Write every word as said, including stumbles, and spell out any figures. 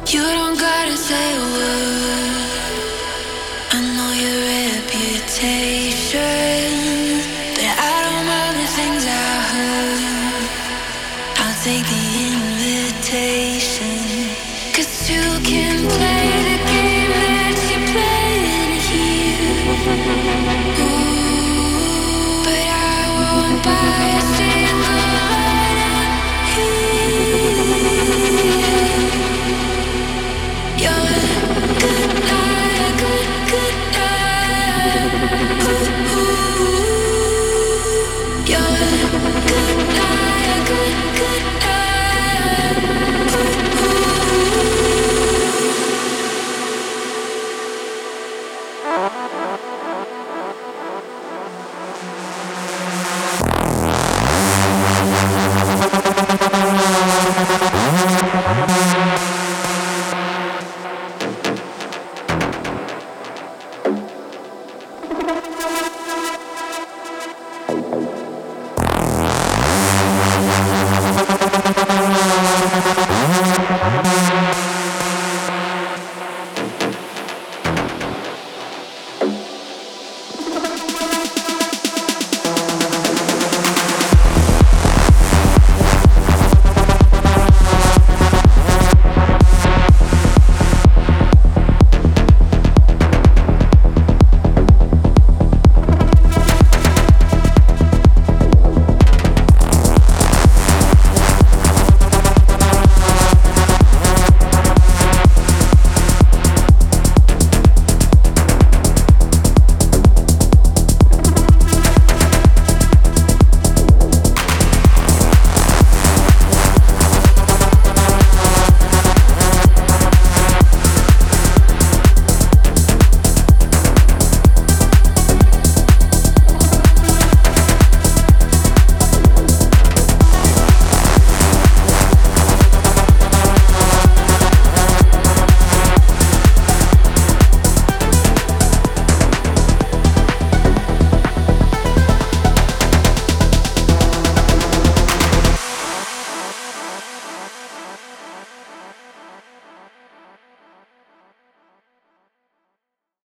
You don't gotta say a word. I know your reputation, but I don't mind the things I heard. I'll take the invitation. 'Cause you can play the game that you're playing here. Ooh, but I won't buy